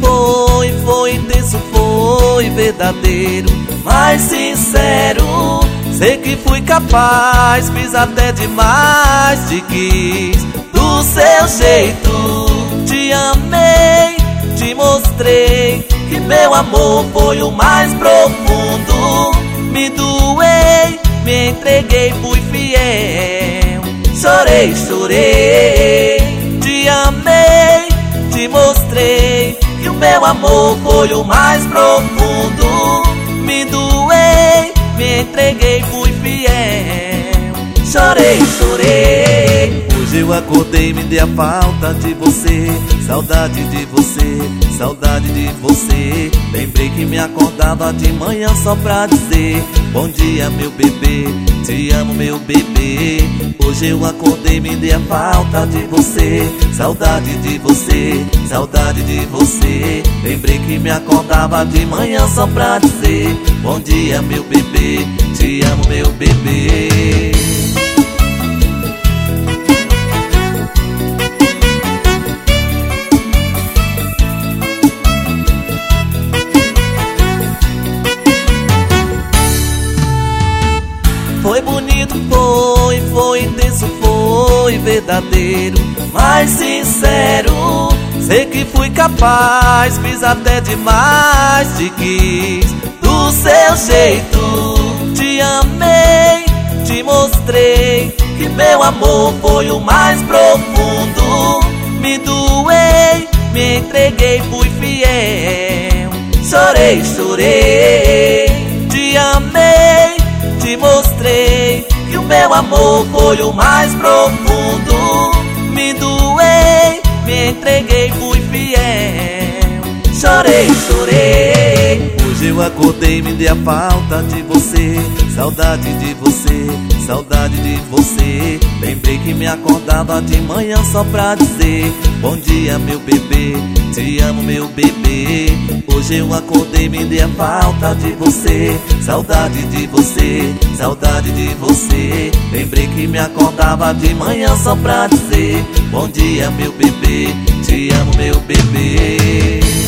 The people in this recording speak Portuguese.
foi intenso, foi verdadeiro, mas sincero. Sei que fui capaz, fiz até demais, te quis do seu jeito. Te amei, te mostrei que meu amor foi o mais profundo. Me doei, me entreguei, fui fiel. Chorei, chorei, te amei, te mostrei que o meu amor foi o mais profundo. Me doei, me entreguei, fui fiel. Chorei, chorei. Hoje eu acordei, me dei a falta de você. Saudade de você, saudade de você. Lembrei que me acordava de manhã só pra dizer bom dia, meu bebê, te amo, meu bebê. Hoje eu acordei, me dei a falta de você. Saudade de você, saudade de você. Lembrei que me acordava de manhã só pra dizer bom dia, meu bebê, te amo, meu bebê. Foi bonito, foi intenso, foi verdadeiro, mas sincero. Sei que fui capaz, fiz até demais, te quis do seu jeito. Te amei, te mostrei que meu amor foi o mais profundo. Me doei, me entreguei, fui fiel. Chorei, chorei, te amei, te mostrei que o meu amor foi o mais profundo. Me doei, me entreguei, fui fiel. Chorei, chorei. Hoje eu acordei, me dei a falta de você. Saudade de você, saudade de você. Lembrei que me acordava de manhã só pra dizer bom dia, meu bebê, te amo, meu bebê. Hoje eu acordei, me dei a falta de você. Saudade de você, saudade de você. Lembrei que me acordava de manhã só pra dizer bom dia, meu bebê, te amo, meu bebê.